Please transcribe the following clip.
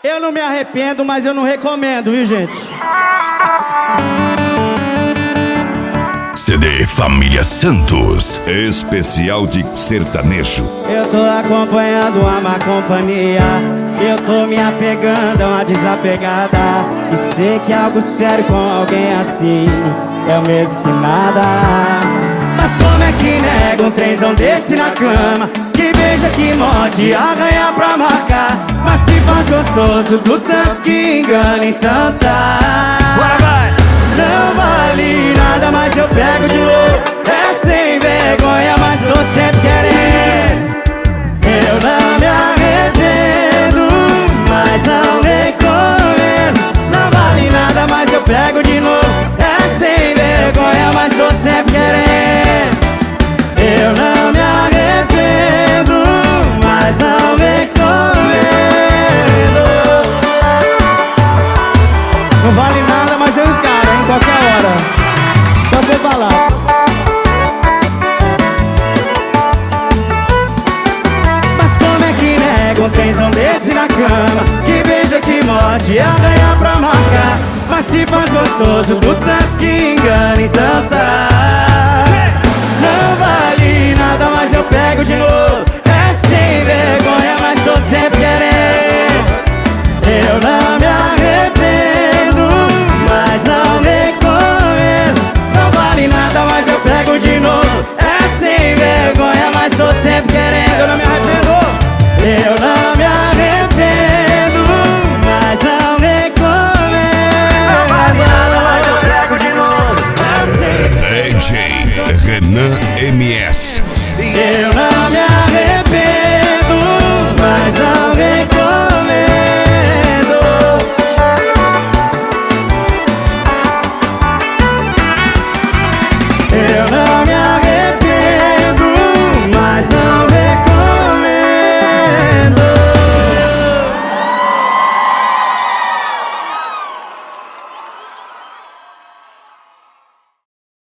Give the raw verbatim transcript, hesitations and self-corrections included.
Eu não me arrependo, mas eu não recomendo, viu, gente? C D Família Santos. Especial de sertanejo. Eu tô acompanhando uma má companhia. Eu tô me apegando a uma desapegada. E sei que é algo sério com alguém assim é o mesmo que nada. Mas como é que nega um trenzão desse na cama? Que beija, que morde, arranha pra marcar. Mas se faz gostoso do tanto que engana, então tá. Bora, vai! Não vale nada, mas eu pego de novo. É sem vergonha, mas tô sempre querendo. Eu não me arrependo, mas não recomendo. Não vale nada, mas eu pego de novo. É sem vergonha, mas tô sempre querendo. Eu não me arrependo, mas não recomendo. Não vale nada, mas eu encaro em qualquer hora. Só você falar. Mas como é que nega um trenzão desse na cama? Que beija, que morde, arranha pra marcar. Mas se faz gostoso do tanto que engana, então tá. Não vale nada, mas eu pego de novo.